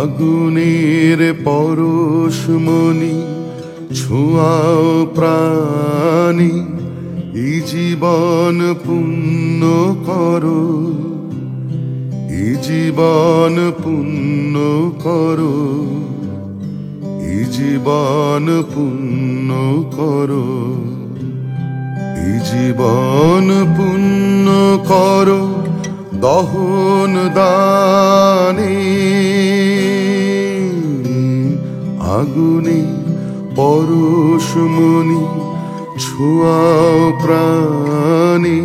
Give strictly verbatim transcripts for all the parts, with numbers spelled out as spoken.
আগুনের পরশমণি ছোঁয়াও প্রাণী, এই জীবন পুণ্য করো, এই জীবন পুণ্য করো, এই জীবন পুণ্য করো, এই জীবন পুণ্য করো দহন দানে। আগুনে পরশমণি ছোঁয়াও প্রাণী।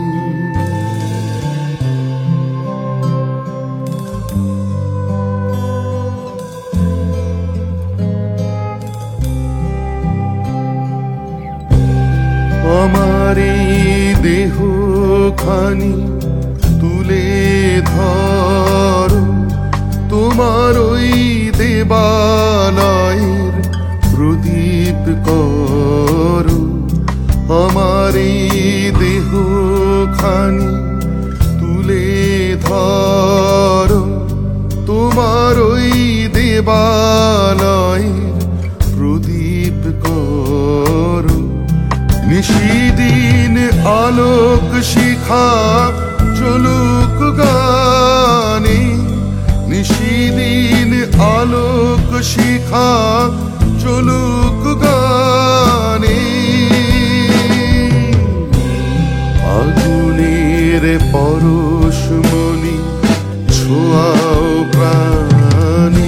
আমার এই দেহ খানি তুলে ধরো, তোমার ওই দেবালয়ের প্রদীপ করো। আমার এই দেহ খানি তুলে ধরো, তোমার ওই দেবালয়ের প্রদীপ করো। নিশিদিন আলোক শিখা চলুক গানে, নিশিদিন আলোক শিখা চলুক গানে। আগুনের পরশমণি ছোঁয়াও প্রাণী।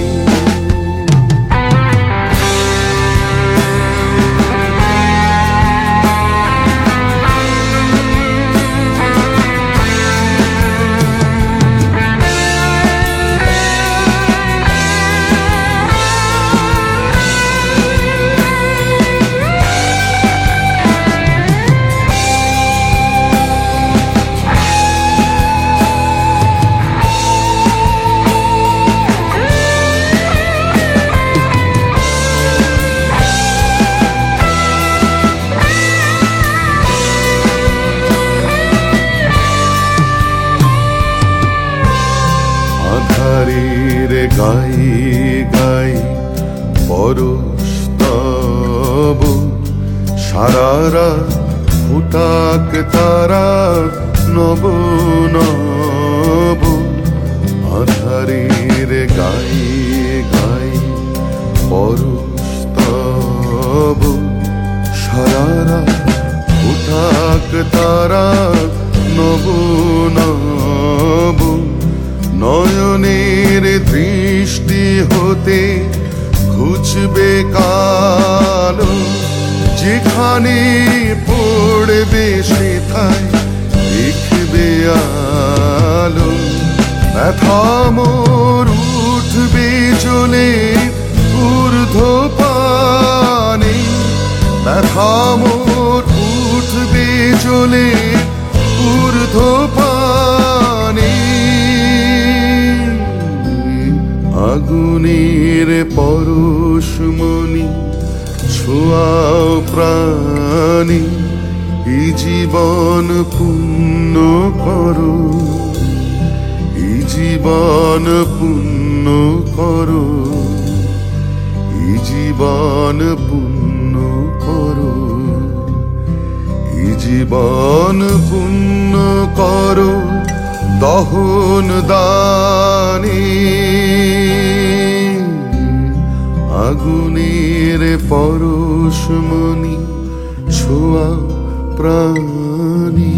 আধারের গায়ে গায়ে পরশ তব, সারারা ফুটাক তারা নব নব। আধারের গায়ে গায়ে পরশ তব, সারারা ফুটাক তারা নব নব। নয়নের দৃষ্টি হতে ঘুচবে কালো, যেখানে পড়বে সেথায় দেখবে আলো। ব্যথা মোর উঠবে চলে ঊর্ধ্ব পানে, ব্যথা মোর উঠবে চলে ঊর্ধ্ব পানে। আগুনের পরশমণি ছোঁয়াও প্রাণী, এই জীবন পুণ্য করো, এই জীবন পুণ্য করো, এই জীবন পুণ্য করো, এই জীবন পুণ্য করো দহন দানে। আগুনের পরশমণি ছোঁয়া প্রাণী।